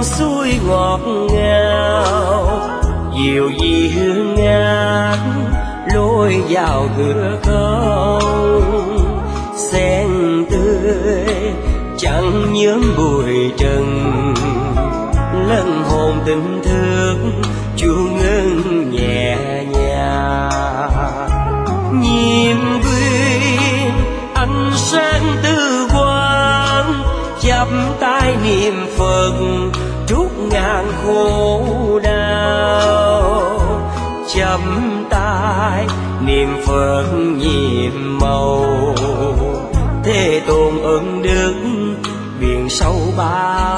xuôi ngọt ngào, dịu gì hương ngát lối vào cửa không. Sen tươi chẳng nhuốm bụi trần, lân hồn tình thương chuông ngân nhẹ nhàng. Nhiệm quyên ánh sáng tư quang, chắp tay niệm Phật trút ngàn khổ đau. Chắp tay niệm Phật nhiệm màu, Thế Tôn ân đức biển sâu bao